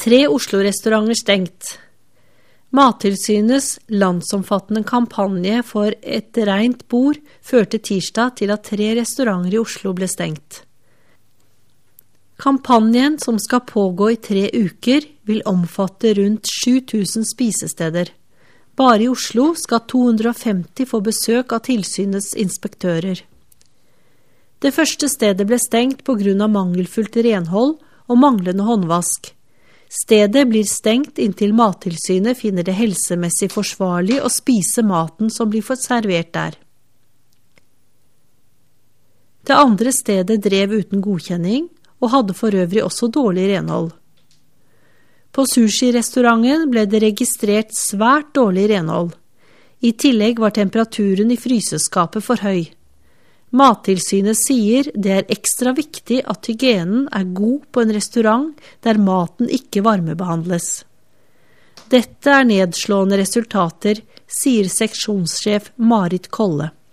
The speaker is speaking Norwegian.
3 Oslo-restauranter stengt. Mattilsynets landsomfattende kampanje for et rent bord førte tirsdag til at 3 restauranter i Oslo ble stengt. Kampanjen, som skal pågå i 3 uker, vil omfatte rundt 7000 spisesteder. Bare i Oslo skal 250 få besøk av tilsynets inspektører. Det første stedet ble stengt på grunn av mangelfullt renhold og manglende håndvask. Stedet blir stengt inntil Mattilsynet finner det helsemessig forsvarlig å spise maten som blir servert der. Det andre stedet drev uten godkjenning og hadde for øvrig også dårlig renhold. På sushi-restauranten ble det registrert svært dårlig renhold. I tillegg var temperaturen i fryseskapet for høy. Mattilsynet sier det er ekstra viktig at hygienen er god på en restaurant der maten ikke varmebehandles. Dette er nedslående resultater, sier seksjonssjef Marit Kolle.